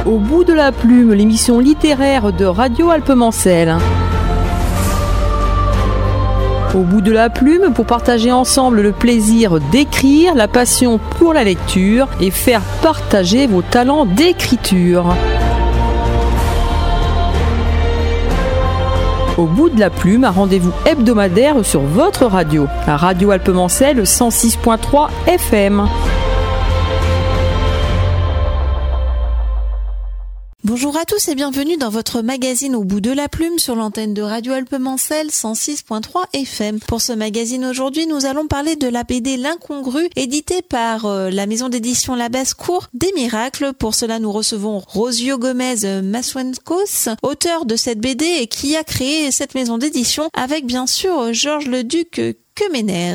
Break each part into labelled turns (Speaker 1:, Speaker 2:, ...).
Speaker 1: Au bout de la plume, l'émission littéraire de Radio Alpemancel. Au bout de la plume, pour partager ensemble le plaisir d'écrire, la passion pour la lecture et faire partager vos talents d'écriture. Au bout de la plume, un rendez-vous hebdomadaire sur votre radio, à Radio Alpemancel 106.3 FM.
Speaker 2: Bonjour à tous et bienvenue dans votre magazine Au bout de la plume sur l'antenne de Radio Alpemancel 106.3 FM. Pour ce magazine aujourd'hui, nous allons parler de la BD L'Incongru, éditée par la maison d'édition La Basse-Cour des Miracles. Pour cela, nous recevons Rosio Gomez Maswenkos, auteur de cette BD et qui a créé cette maison d'édition avec bien sûr Georges Leduc Quemener.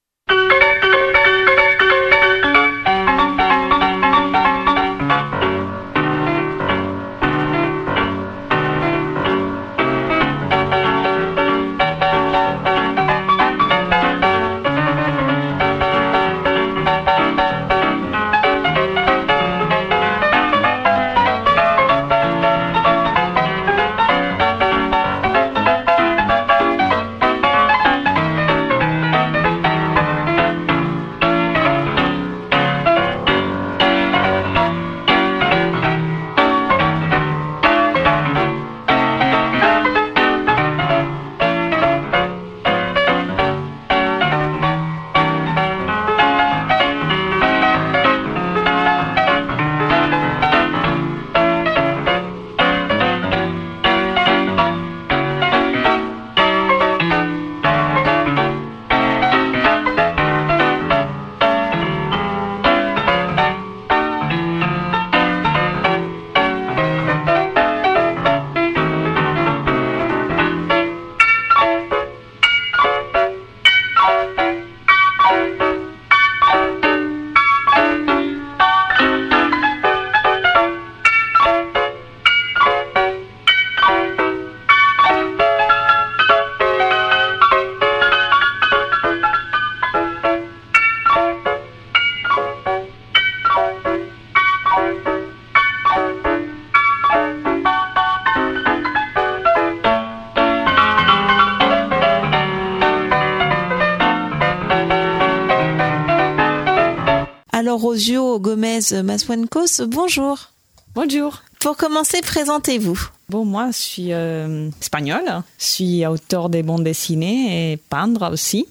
Speaker 2: Alors Rosio Gomez Maswenkos, bonjour.
Speaker 3: Bonjour.
Speaker 2: Pour commencer, présentez-vous.
Speaker 3: Bon, moi, je suis espagnole. Je suis auteur de bandes dessinées et peintre aussi.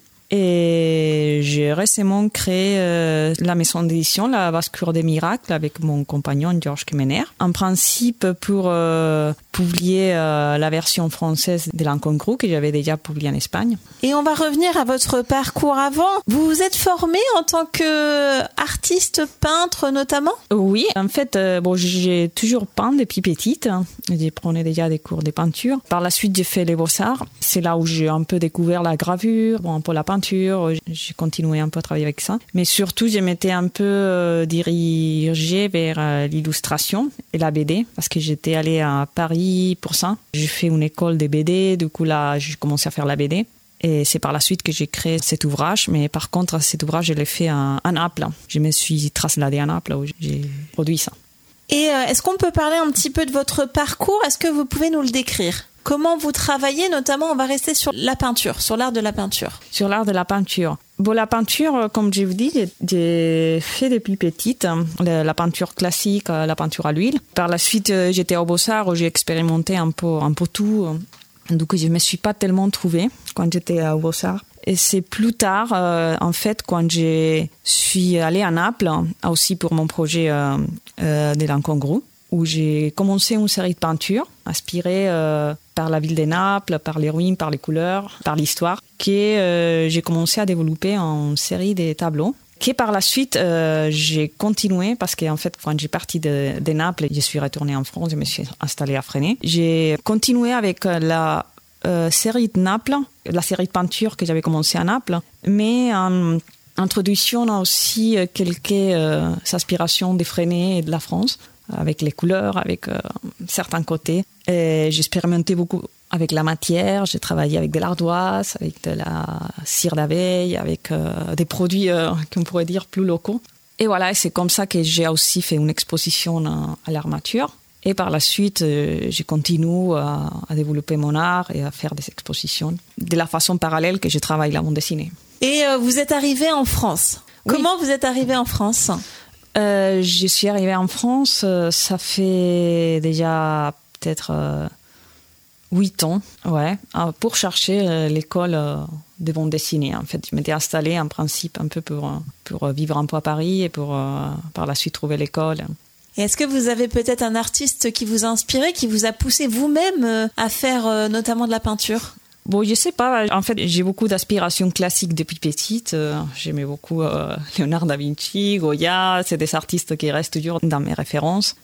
Speaker 3: Et j'ai récemment créé la maison d'édition La Basse-Cour des Miracles avec mon compagnon Georges Quemener. En principe, pour publier la version française de L'Incongru que j'avais déjà publié en Espagne.
Speaker 2: Et on va revenir à votre parcours avant. Vous vous êtes formé en tant qu'artiste peintre notamment ?
Speaker 3: Oui, en fait, j'ai toujours peint depuis petite. J'ai pris déjà des cours de peinture. Par la suite, j'ai fait les beaux-arts. C'est là où j'ai un peu découvert la gravure, un peu la peinture. J'ai continué un peu à travailler avec ça. Mais surtout, je m'étais un peu dirigée vers l'illustration et la BD parce que j'étais allée à Paris pour ça. J'ai fait une école de BD. Du coup, là, j'ai commencé à faire la BD. Et c'est par la suite que j'ai créé cet ouvrage. Mais par contre, cet ouvrage, je l'ai fait à Naples. Je me suis trasladée à Naples où j'ai produit ça.
Speaker 2: Et est-ce qu'on peut parler un petit peu de votre parcours ? Est-ce que vous pouvez nous le décrire ? Comment vous travaillez, notamment, on va rester sur la peinture, sur l'art de la peinture.
Speaker 3: Sur l'art de la peinture. Bon, la peinture, comme je vous dis, j'ai fait depuis petite la peinture classique, la peinture à l'huile. Par la suite, j'étais au Beaux-Arts où j'ai expérimenté un peu tout. Donc, je me suis pas tellement trouvée quand j'étais au Beaux-Arts. Et c'est plus tard, en fait, quand je suis allée à Naples, aussi pour mon projet de L'Incongru, où j'ai commencé une série de peintures inspirées par la ville de Naples, par les ruines, par les couleurs, par l'histoire, que j'ai commencé à développer en série de tableaux. Que par la suite, j'ai continué parce qu'en fait, quand j'ai parti de Naples, je suis retournée en France, je me suis installée à Fresnay. J'ai continué avec la série de Naples, la série de peintures que j'avais commencé à Naples, mais en introduisant aussi quelques aspirations de Fresnay et de la France, avec les couleurs, avec certains côtés. Et j'ai expérimenté beaucoup avec la matière, j'ai travaillé avec de l'ardoise, avec de la cire d'abeille, avec des produits qu'on pourrait dire plus locaux. Et voilà, c'est comme ça que j'ai aussi fait une exposition à l'armature. Et par la suite, je continue à développer mon art et à faire des expositions de la façon parallèle que je travaille la bande dessinée.
Speaker 2: Et vous êtes arrivé en France. Oui. Comment vous êtes arrivé en France ?
Speaker 3: Je suis arrivée en France, ça fait déjà peut-être 8 ans, pour chercher l'école de bande dessinée. En fait, je m'étais installée en principe un peu pour vivre un peu à Paris et pour par la suite trouver l'école.
Speaker 2: Et est-ce que vous avez peut-être un artiste qui vous a inspiré, qui vous a poussé vous-même à faire notamment de la peinture ?
Speaker 3: Bon, je sais pas. En fait, j'ai beaucoup d'aspirations classiques depuis petite. J'aimais beaucoup Léonard da Vinci, Goya. C'est des artistes qui restent toujours dans mes références.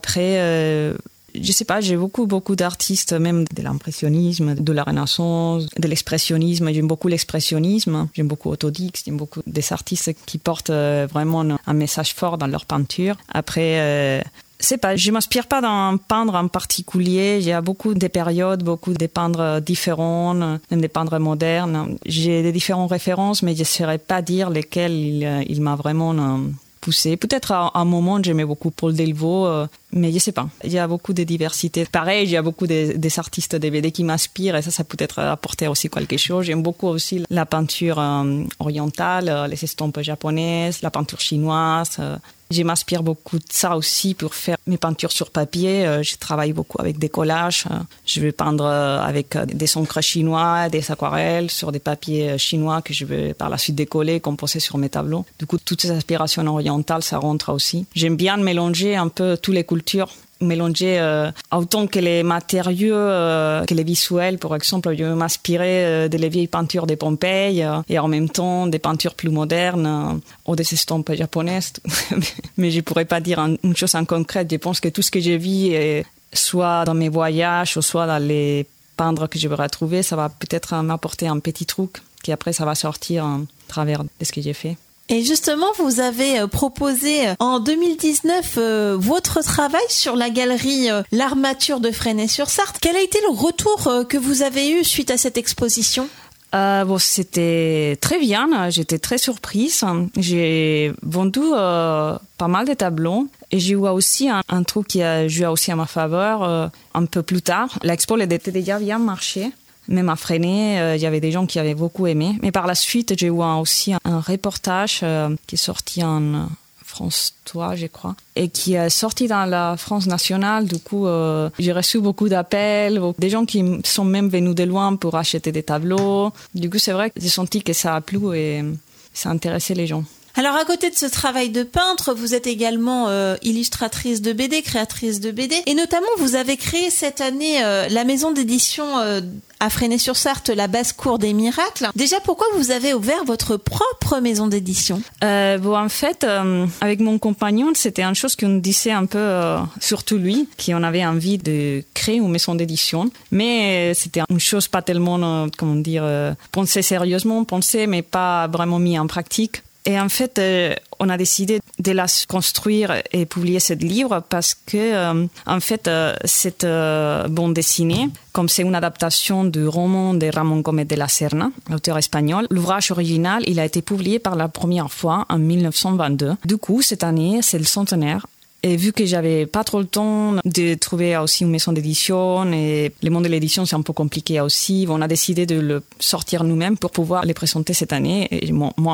Speaker 3: Après, je sais pas, j'ai beaucoup d'artistes, même de l'impressionnisme, de la Renaissance, de l'expressionnisme. J'aime beaucoup l'expressionnisme. J'aime beaucoup Otto Dix. J'aime beaucoup des artistes qui portent vraiment un message fort dans leur peinture. Après, c'est pas, je m'inspire pas d'un peintre en particulier. Il y a beaucoup de périodes, beaucoup de peintres différents, même des peintres modernes. J'ai des différentes références, mais je ne saurais pas dire lesquels il m'a vraiment poussé. Peut-être à un moment, j'aimais beaucoup Paul Delvaux, mais je sais pas. Il y a beaucoup de diversité. Pareil, il y a beaucoup des artistes de BD qui m'inspirent et ça peut être apporter aussi quelque chose. J'aime beaucoup aussi la peinture orientale, les estampes japonaises, la peinture chinoise. Je m'inspire beaucoup de ça aussi pour faire mes peintures sur papier. Je travaille beaucoup avec des collages. Je vais peindre avec des encres chinois, des aquarelles sur des papiers chinois que je vais par la suite décoller, composer sur mes tableaux. Du coup, toutes ces inspirations orientales, ça rentre aussi. J'aime bien mélanger un peu toutes les cultures. Mélanger autant que les matériaux que les visuels. Par exemple, je vais m'inspirer de les vieilles peintures de Pompéi et en même temps des peintures plus modernes ou des estampes japonaises. Mais je ne pourrais pas dire une chose en concrète. Je pense que tout ce que j'ai vu, soit dans mes voyages ou soit dans les peindres que je vais retrouver, ça va peut-être m'apporter un petit truc qui après ça va sortir à travers de ce que j'ai fait.
Speaker 2: Et justement, vous avez proposé en 2019 votre travail sur la galerie L'Armature de Fresnay-sur-Sarthe. Quel a été le retour que vous avez eu suite à cette exposition ?
Speaker 3: C'était très bien, j'étais très surprise. J'ai vendu pas mal de tableaux et j'ai eu aussi un truc qui a joué aussi à ma faveur un peu plus tard. L'expo elle était déjà bien marché. Même à Fresnay, il y avait des gens qui avaient beaucoup aimé. Mais par la suite, j'ai eu aussi un reportage qui est sorti en France 3, je crois, et qui est sorti dans la France nationale. Du coup, j'ai reçu beaucoup d'appels, des gens qui sont même venus de loin pour acheter des tableaux. Du coup, c'est vrai que j'ai senti que ça a plu et ça a intéressé les gens.
Speaker 2: Alors, à côté de ce travail de peintre, vous êtes également illustratrice de BD, créatrice de BD. Et notamment, vous avez créé cette année la maison d'édition à Fresnay-sur-Sarthe, la Basse-Cour des Miracles. Déjà, pourquoi vous avez ouvert votre propre maison d'édition ?
Speaker 3: En fait, avec mon compagnon, c'était une chose qu'on disait un peu, surtout lui, qu'on avait envie de créer une maison d'édition. Mais c'était une chose pas tellement, pensée sérieusement, mais pas vraiment mise en pratique. Et en fait, on a décidé de la construire et publier ce livre parce que, en fait, cette bande dessinée, comme c'est une adaptation du roman de Ramón Gómez de la Serna, l'auteur espagnol, l'ouvrage original, il a été publié par la première fois en 1922. Du coup, cette année, c'est le centenaire. Et vu que j'avais pas trop le temps de trouver aussi une maison d'édition et le monde de l'édition c'est un peu compliqué aussi, on a décidé de le sortir nous-mêmes pour pouvoir les présenter cette année. Et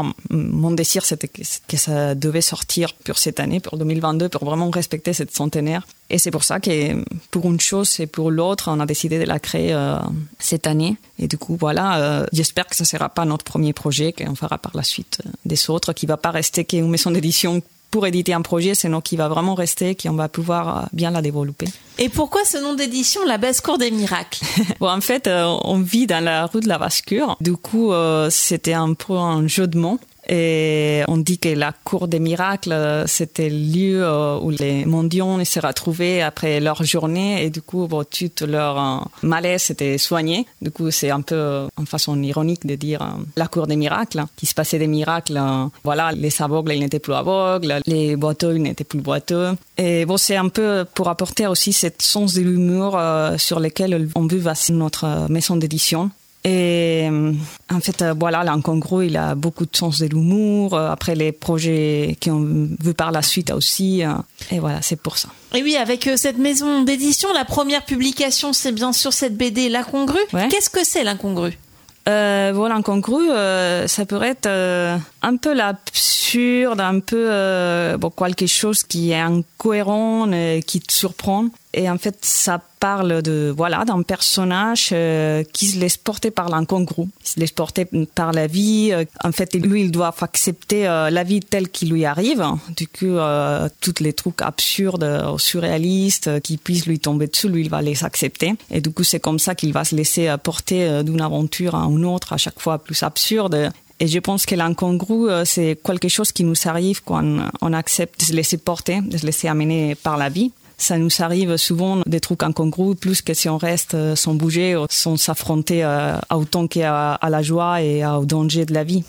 Speaker 3: mon désir c'était que ça devait sortir pour cette année, pour 2022, pour vraiment respecter cette centenaire. Et c'est pour ça que pour une chose et pour l'autre, on a décidé de la créer cette année. Et du coup, voilà, j'espère que ça sera pas notre premier projet, qu'on fera par la suite des autres, qui va pas rester qu'une maison d'édition pour éditer un projet, c'est nous qui va vraiment rester, qu'on va pouvoir bien la développer.
Speaker 2: Et pourquoi ce nom d'édition, la Basse-Cour des Miracles ?
Speaker 3: En fait, on vit dans la rue de la Basse-Cour. Du coup, c'était un peu un jeu de mots. Et on dit que la cour des miracles, c'était le lieu où les mendiants se retrouvaient après leur journée et du coup, tout leur malaise était soigné. Du coup, c'est un peu en façon ironique de dire la cour des miracles, qui se passait des miracles. Voilà, les aveugles, ils n'étaient plus aveugles, les boiteux, ils n'étaient plus boiteux. Et c'est un peu pour apporter aussi cette sens de l'humour sur lequel on veut notre maison d'édition. Et en fait, voilà, l'incongru, il a beaucoup de sens de l'humour. Après, les projets qu'on veut par la suite aussi. Et voilà, c'est pour ça.
Speaker 2: Et oui, avec cette maison d'édition, la première publication, c'est bien sûr cette BD, L'Incongru. Ouais. Qu'est-ce que c'est l'Incongru ?
Speaker 3: Voilà, incongru, ça pourrait être un peu l'absurde, un peu quelque chose qui est incohérent, qui te surprend. Et en fait, ça parle d'un personnage qui se laisse porter par l'incongru, qui se laisse porter par la vie. En fait, lui, il doit accepter la vie telle qu'il lui arrive. Du coup, tous les trucs absurdes, surréalistes, qui puissent lui tomber dessus, lui, il va les accepter. Et du coup, c'est comme ça qu'il va se laisser porter d'une aventure à une autre, à chaque fois plus absurde. Et je pense que l'incongru, c'est quelque chose qui nous arrive quand on accepte de se laisser porter, de se laisser amener par la vie. Ça nous arrive souvent des trucs incongrus, plus que si on reste sans bouger, sans s'affronter autant qu'à la joie et au danger de la vie.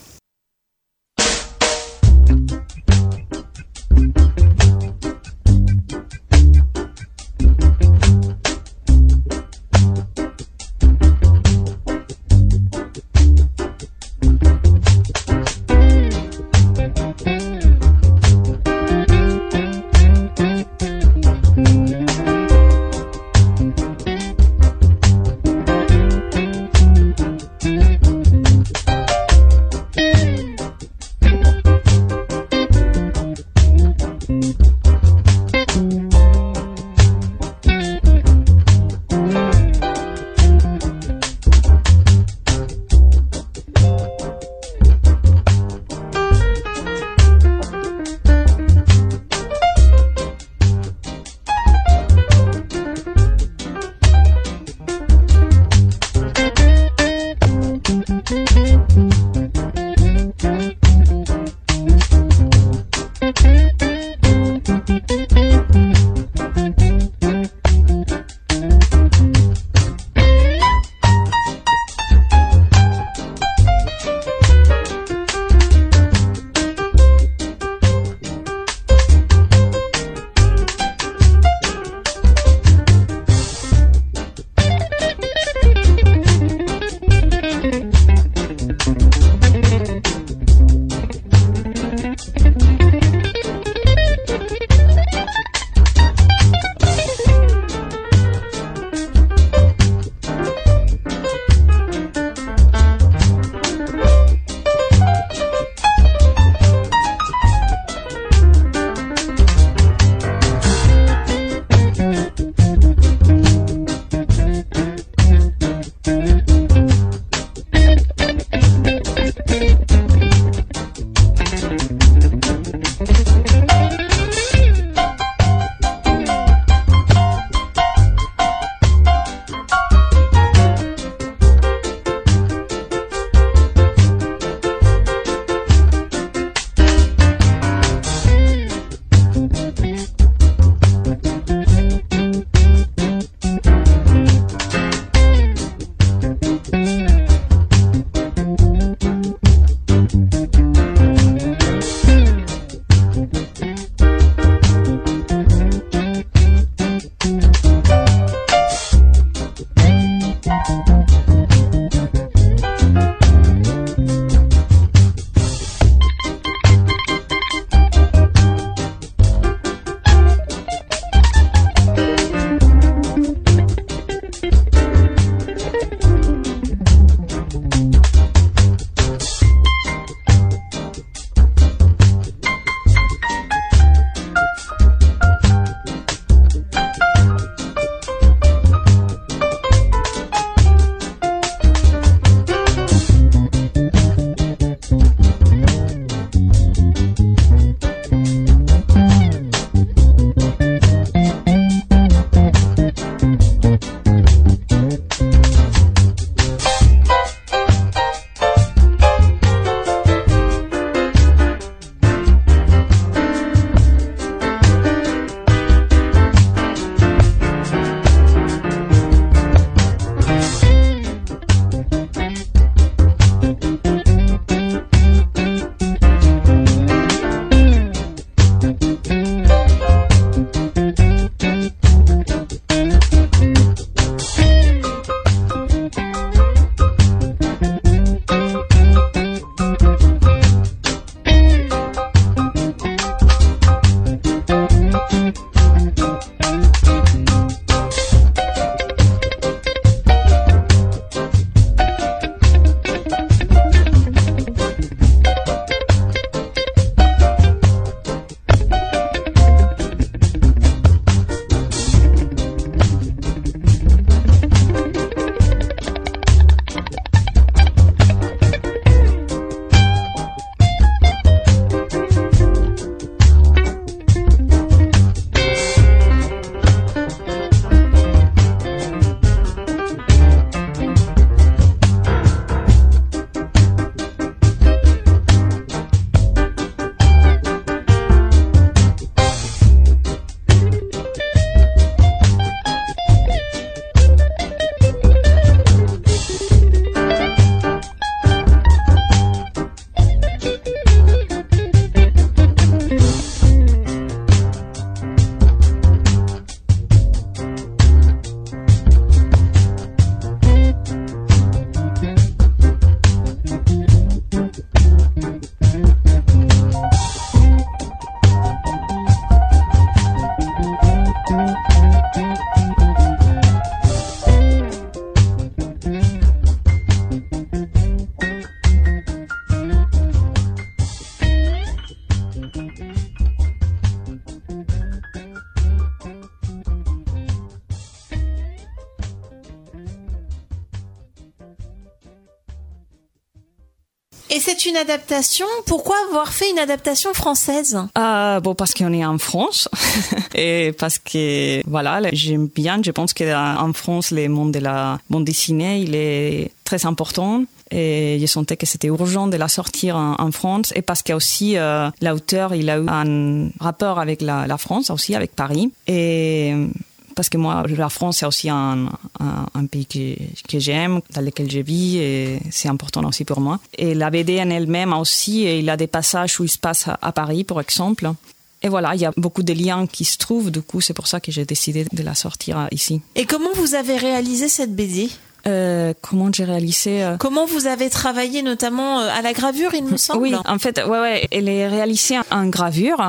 Speaker 2: Et c'est une adaptation. Pourquoi avoir fait une adaptation française?
Speaker 3: Parce qu'on est en France et parce que voilà, j'aime bien. Je pense qu'en France, le monde de la bande dessinée, il est très important. Et je sentais que c'était urgent de la sortir en France. Et parce qu'il y a aussi l'auteur, il a eu un rapport avec la France, aussi avec Paris. Et parce que moi, la France, c'est aussi un pays que j'aime, dans lequel je vis, et c'est important aussi pour moi. Et la BD en elle-même aussi, il a des passages où il se passe à Paris, par exemple. Et voilà, il y a beaucoup de liens qui se trouvent. Du coup, c'est pour ça que j'ai décidé de la sortir ici.
Speaker 2: Et comment vous avez réalisé cette BD ?
Speaker 3: Comment j'ai réalisé
Speaker 2: Comment vous avez travaillé notamment à la gravure, il me semble?
Speaker 3: Oui, en fait, elle est réalisée en gravure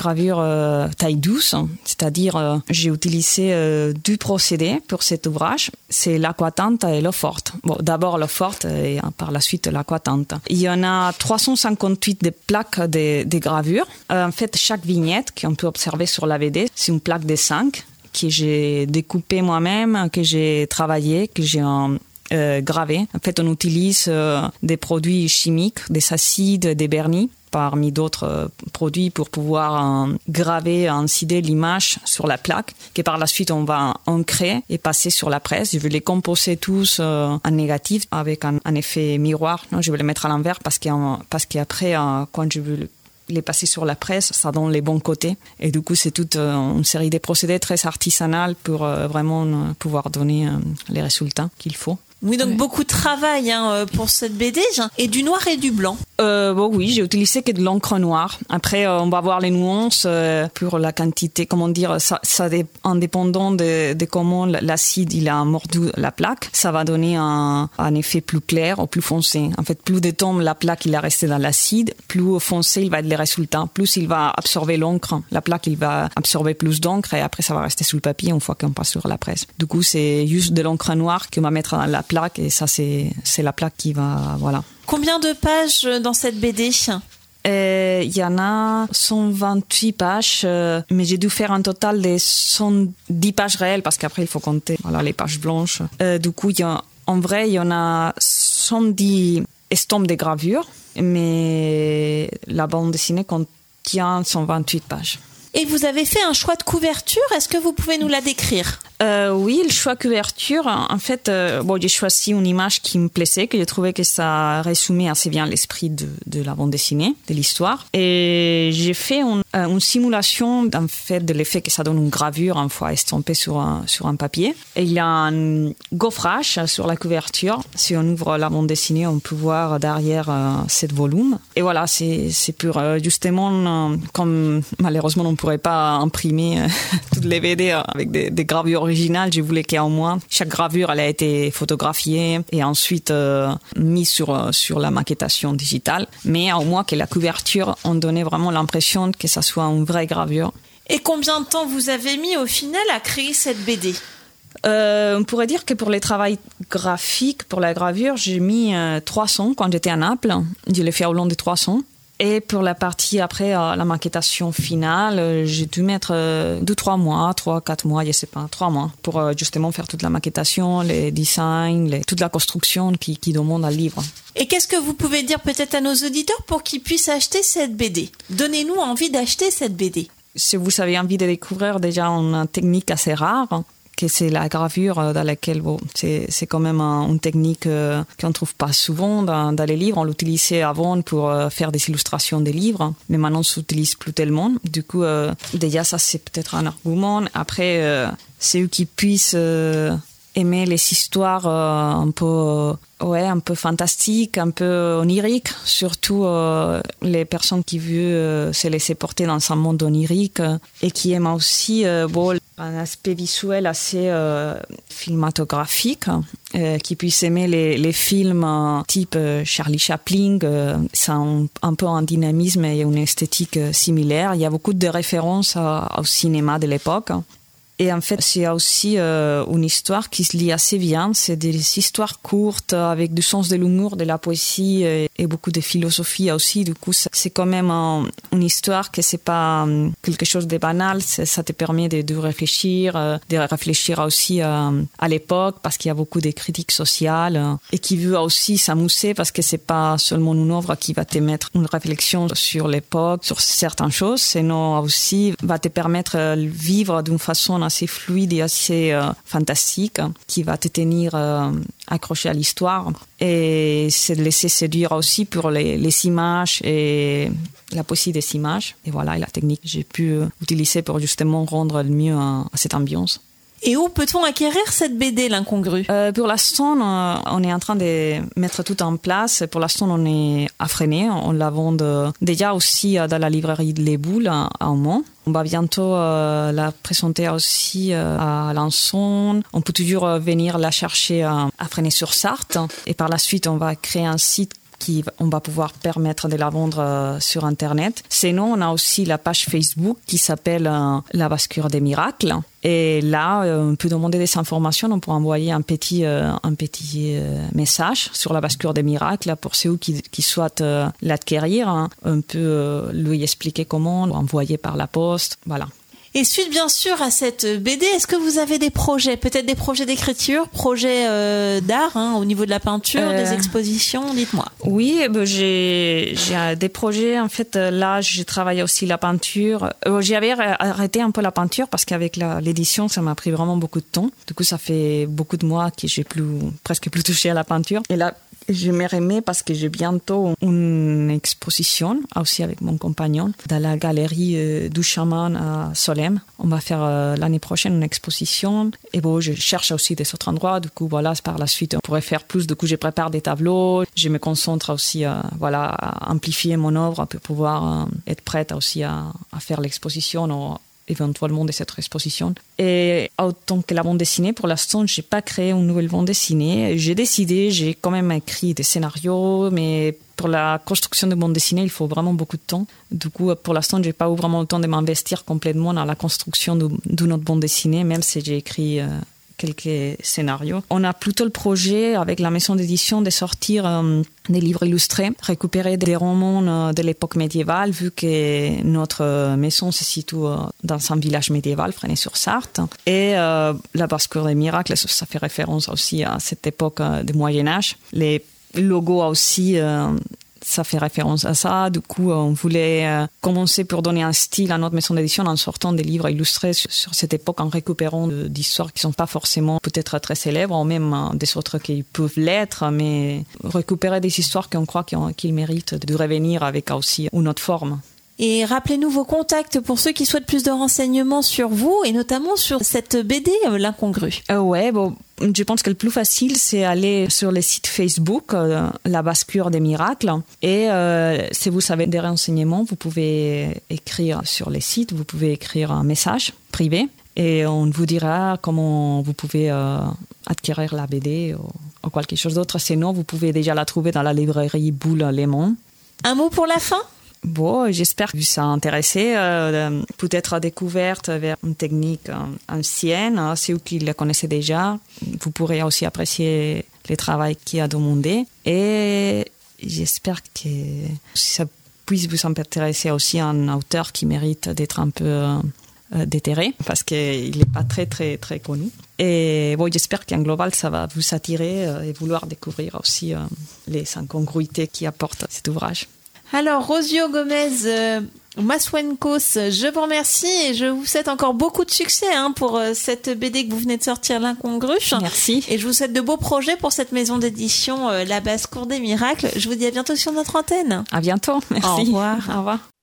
Speaker 3: taille douce, c'est-à-dire j'ai utilisé deux procédés pour cet ouvrage, c'est l'aquatinte et l'eau forte. Bon, d'abord l'eau forte et par la suite l'aquatinte. Il y en a 358 de plaques de gravure. En fait, chaque vignette qu'on peut observer sur la BD, c'est une plaque de 5. Que j'ai découpé moi-même, que j'ai travaillé, que j'ai gravé. En fait, on utilise des produits chimiques, des acides, des vernis, parmi d'autres produits pour pouvoir graver, incider l'image sur la plaque, que par la suite on va ancrer et passer sur la presse. Je vais les composer tous en négatif avec un effet miroir. Non, je vais les mettre à l'envers parce qu'après, quand je veux les passer sur la presse, ça donne les bons côtés. Et du coup, c'est toute une série de procédés très artisanales pour vraiment pouvoir donner les résultats qu'il faut.
Speaker 2: Oui, donc beaucoup de travail pour cette BD, et du noir et du blanc.
Speaker 3: Oui, j'ai utilisé que de l'encre noire. Après, on va voir les nuances pour la quantité. Comment dire, ça indépendant de comment l'acide il a mordu la plaque, ça va donner un effet plus clair ou plus foncé. En fait, plus de temps la plaque il a resté dans l'acide, plus foncé il va être le résultat. Plus il va absorber l'encre, la plaque il va absorber plus d'encre et après ça va rester sous le papier une fois qu'on passe sur la presse. Du coup, c'est juste de l'encre noire qu'on va mettre dans la plaque et ça c'est la plaque qui va voilà.
Speaker 2: Combien de pages dans cette BD?
Speaker 3: Il y en a 128 pages, mais j'ai dû faire un total de 110 pages réelles parce qu'après il faut compter les pages blanches. Du coup, en vrai, il y en a 110 estampes de gravure, mais la bande dessinée contient 128 pages.
Speaker 2: Et vous avez fait un choix de couverture, est-ce que vous pouvez nous la décrire?
Speaker 3: Oui, le choix de couverture, en fait, j'ai choisi une image qui me plaisait, que j'ai trouvé que ça résumait assez bien l'esprit de la bande dessinée, de l'histoire. Et j'ai fait une simulation, en fait, de l'effet que ça donne une gravure, une fois estampée sur un papier. Et il y a un gaufrage sur la couverture. Si on ouvre la bande dessinée, on peut voir derrière 7 volumes. Et voilà, c'est pour, justement, comme malheureusement on ne pourrait pas imprimer toutes les BD avec des gravures originales, je voulais qu'au moins chaque gravure elle a été photographiée et ensuite mise sur la maquettation digitale, mais au moins que la couverture en donnait vraiment l'impression que ça soit une vraie gravure.
Speaker 2: Et combien de temps vous avez mis au final à créer cette BD?
Speaker 3: On pourrait dire que pour les travaux graphiques, pour la gravure, j'ai mis 300 quand j'étais à Naples. Je l'ai fait au long de 300. Et pour la partie après, la maquettation finale, j'ai dû mettre 2-3 mois, 3-4 mois, je sais pas, 3 mois, pour justement faire toute la maquettation, les designs, toute la construction qui demande un livre.
Speaker 2: Et qu'est-ce que vous pouvez dire peut-être à nos auditeurs pour qu'ils puissent acheter cette BD? Donnez-nous envie d'acheter cette BD.
Speaker 3: Si vous avez envie de découvrir déjà une technique assez rare, que c'est la gravure dans laquelle c'est quand même une technique qu'on ne trouve pas souvent dans les livres. On l'utilisait avant pour faire des illustrations des livres, mais maintenant on ne s'utilise plus tellement. Du coup, déjà ça c'est peut-être un argument. Après, c'est eux qui puissent aimer les histoires un peu fantastiques, un peu oniriques, surtout les personnes qui veulent se laisser porter dans un monde onirique et qui aiment aussi un aspect visuel assez cinématographique, qui puissent aimer les films type Charlie Chaplin, ça a un peu un dynamisme et une esthétique similaire. Il y a beaucoup de références au cinéma de l'époque. Et en fait, c'est aussi une histoire qui se lie assez bien. C'est des histoires courtes avec du sens de l'humour, de la poésie et beaucoup de philosophie aussi. Du coup, c'est quand même une histoire que c'est pas quelque chose de banal. Ça te permet de réfléchir aussi à l'époque parce qu'il y a beaucoup de critiques sociales et qui veut aussi s'amuser parce que c'est pas seulement une œuvre qui va te mettre une réflexion sur l'époque, sur certaines choses, sinon aussi va te permettre de vivre d'une façon assez fluide et assez fantastique qui va te tenir accroché à l'histoire et se laisser séduire aussi pour les images et la poésie des images. Et voilà, et la technique que j'ai pu utiliser pour justement rendre le mieux à cette ambiance.
Speaker 2: Et où peut-on acquérir cette BD, l'Incongru?
Speaker 3: Pour l'instant, on est en train de mettre tout en place. Pour l'instant, on est à Fresnay. On la vend déjà aussi dans la librairie de Les Boules à Aumont. On va bientôt la présenter aussi à Alençon. On peut toujours venir la chercher à Fresnay-sur-Sarthe. Et par la suite, on va créer un site on va pouvoir permettre de la vendre sur Internet. Sinon, on a aussi la page Facebook qui s'appelle La Bascule des Miracles. Et là, on peut demander des informations. On peut envoyer un petit message sur La Bascule des Miracles pour ceux qui souhaitent l'acquérir. On peut lui expliquer comment, envoyer par la poste. Voilà.
Speaker 2: Et suite bien sûr à cette BD, est-ce que vous avez des projets, peut-être des projets d'écriture, projets d'art au niveau de la peinture, des expositions, dites-moi.
Speaker 3: Oui, j'ai des projets. En fait, là, j'ai travaillé aussi la peinture. J'avais arrêté un peu la peinture parce qu'avec l'édition, ça m'a pris vraiment beaucoup de temps. Du coup, ça fait beaucoup de mois que j'ai presque plus touché à la peinture. Et là, je me remets parce que j'ai bientôt une exposition, aussi avec mon compagnon, dans la galerie du Chaman à Solesmes. On va faire l'année prochaine une exposition. Et bon, je cherche aussi des autres endroits. Du coup, voilà, par la suite, on pourrait faire plus. Du coup, je prépare des tableaux. Je me concentre aussi à amplifier mon œuvre pour pouvoir être prête aussi à faire l'exposition éventuellement de cette exposition. Et autant que la bande dessinée, pour l'instant, je n'ai pas créé une nouvelle bande dessinée. J'ai quand même écrit des scénarios, mais pour la construction de bande dessinée, il faut vraiment beaucoup de temps. Du coup, pour l'instant, je n'ai pas eu vraiment le temps de m'investir complètement dans la construction d'une autre bande dessinée, même si j'ai écrit quelques scénarios. On a plutôt le projet, avec la maison d'édition, de sortir des livres illustrés, récupérer des romans de l'époque médiévale, vu que notre maison se situe dans un village médiéval, Fresnay-sur-Sarthe. Et La Bascule des Miracles, ça fait référence aussi à cette époque du Moyen-Âge. Les logos aussi... ça fait référence à ça. Du coup, on voulait commencer pour donner un style à notre maison d'édition en sortant des livres illustrés sur cette époque, en récupérant d'histoires qui ne sont pas forcément peut-être très célèbres, ou même des autres qui peuvent l'être, mais récupérer des histoires qu'on croit qu'ils méritent de revenir avec aussi une autre forme.
Speaker 2: Et rappelez-nous vos contacts pour ceux qui souhaitent plus de renseignements sur vous et notamment sur cette BD, l'Incongru.
Speaker 3: Je pense que le plus facile, c'est aller sur le site Facebook, La Bascule des Miracles. Et si vous avez des renseignements, vous pouvez écrire sur le site, vous pouvez écrire un message privé et on vous dira comment vous pouvez acquérir la BD ou quelque chose d'autre. Sinon, vous pouvez déjà la trouver dans la librairie Boules Léman.
Speaker 2: Un mot pour la fin ?
Speaker 3: Bon, j'espère que ça a intéressé, peut-être découverte vers une technique ancienne. Ceux qui la connaissaient déjà, vous pourrez aussi apprécier le travail qui a demandé. Et j'espère que ça puisse vous intéresser aussi à un auteur qui mérite d'être un peu déterré, parce qu'il n'est pas très, très, très connu. Et j'espère qu'en global, ça va vous attirer et vouloir découvrir aussi les incongruités qui apportent cet ouvrage.
Speaker 2: Alors, Rosio Gomez Maswenkos, je vous remercie et je vous souhaite encore beaucoup de succès pour cette BD que vous venez de sortir, l'Incongru.
Speaker 3: Merci.
Speaker 2: Et je vous souhaite de beaux projets pour cette maison d'édition La Bascule des Miracles. Je vous dis à bientôt sur notre antenne.
Speaker 3: À bientôt. Merci.
Speaker 2: Au revoir.
Speaker 3: Au revoir.